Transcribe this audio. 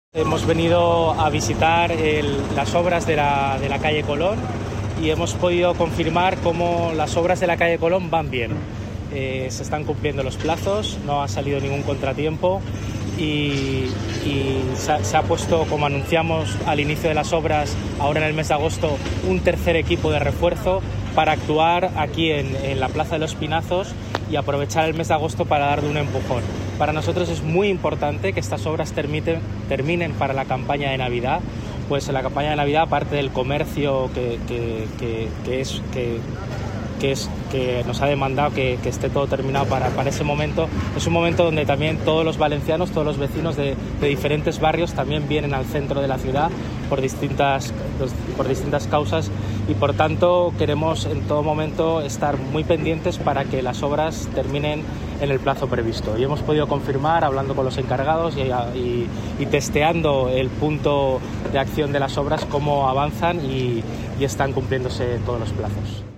Hemos venido a visitar las obras de la calle Colón y hemos podido confirmar cómo las obras de la calle Colón van bien. Se están cumpliendo los plazos, no ha salido ningún contratiempo y se ha puesto, como anunciamos al inicio de las obras, ahora en el mes de agosto, un tercer equipo de refuerzo para actuar aquí en la Plaza de los Pinazos y aprovechar el mes de agosto para darle un empujón. Para nosotros es muy importante que estas obras terminen para la campaña de Navidad, pues en la campaña de Navidad, aparte del comercio que nos ha demandado que esté todo terminado para ese momento, es un momento donde también todos los valencianos, todos los vecinos de diferentes barrios también vienen al centro de la ciudad por distintas causas y por tanto queremos en todo momento estar muy pendientes para que las obras terminen en el plazo previsto. Y hemos podido confirmar, hablando con los encargados y testeando el punto de acción de las obras, cómo avanzan y están cumpliéndose todos los plazos.